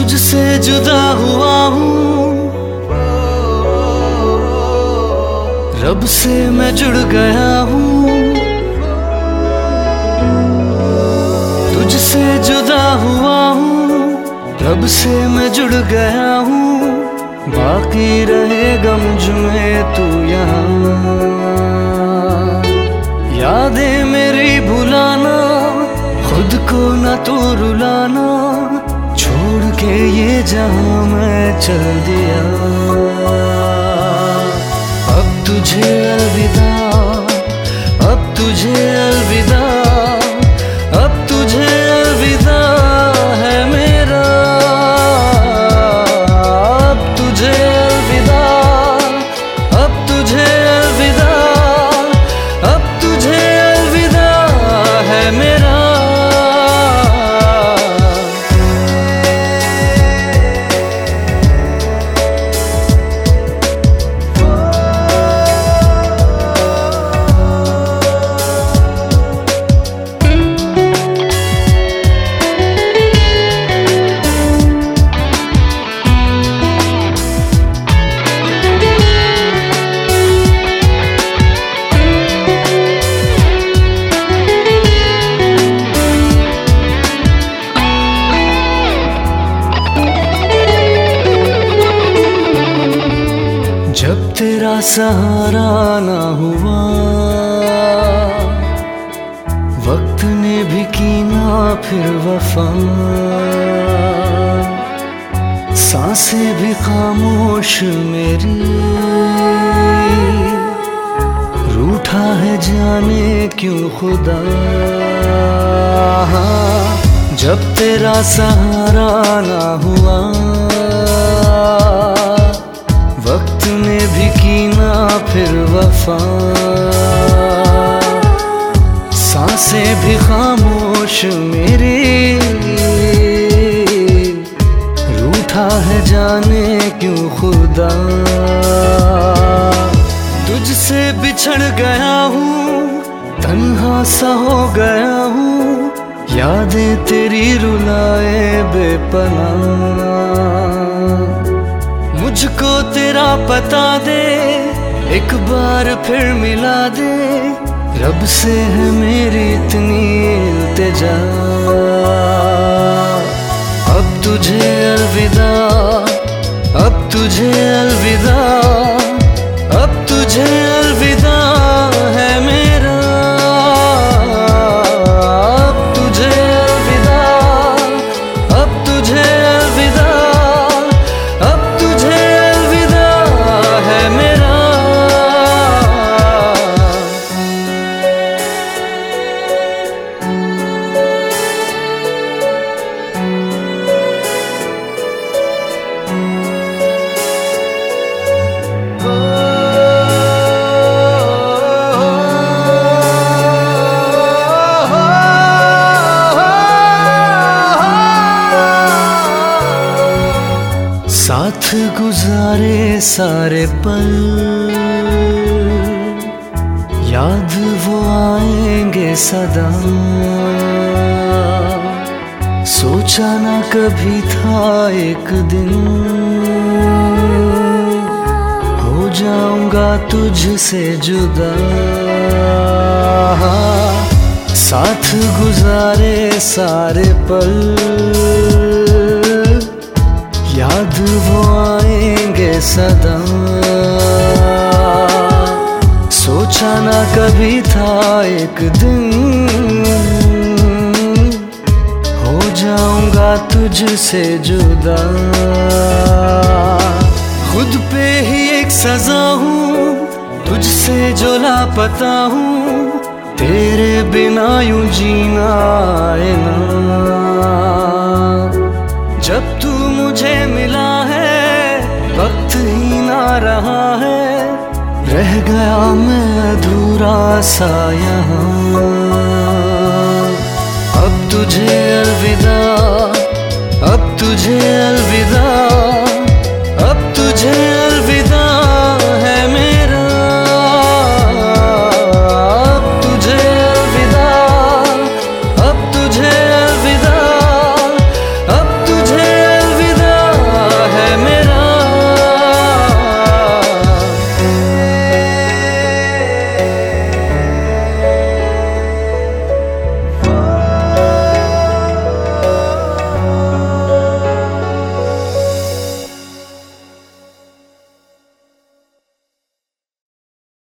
तुझसे जुदा हुआ हूँ, रब से मैं जुड़ गया हूँ। तुझसे जुदा हुआ हूँ, रब से मैं जुड़ गया हूँ। बाकी रहे गम जुए तू यहाँ, यादें मेरी भुलाना, खुद को न तो रुलाना। छोड़ के ये जहां मैं चल दिया, अब तुझे अलविदा, अब तुझे अलविदा, अब तुझे अलविदा है मेरा। अब तुझे अलविदा, अब तुझे अलविदा, अब तुझे अलविदा है मेरा। जब तेरा सहारा ना हुआ, वक्त ने भी की ना फिर वफा। सांसें भी खामोश मेरी, रूठा है जाने क्यों खुदा। जब तेरा सहारा ना हुआ, वक्त ने भी की ना फिर वफा। सांसें भी खामोश मेरी, रूठा है जाने क्यों खुदा। तुझसे बिछड़ गया हूँ, तन्हा सा हो गया हूँ। यादें तेरी रुलाए बेपनाह, मुझको तेरा पता दे, एक बार फिर मिला दे। रब से है मेरी इतनी इल्तिजा, अब तुझे अलविदा, अब तुझे अलविदा, अब तुझे अलविदा है मेरा। अब तुझे अलविदा, अब तुझे अलविदा, अब तुझे अलविदा है मेरा। साथ गुजारे सारे पल, याद वो आएंगे सदा। सोचा ना कभी था एक दिन, हो जाऊंगा तुझसे जुदा। साथ गुजारे सारे पल, याद वो आएंगे सदा। सोचा ना कभी था एक दिन, हो जाऊंगा तुझसे जुदा। खुद पे ही एक सजा हूँ, तुझसे जो लापता हूँ। तेरे बिना यूं जीना आए ना, जब तू मुझे मिला है, वक्त ही ना रहा है। रह गया मैं अधूरा सा यहाँ, अब तुझे अलविदा, अब तुझे अलविदा।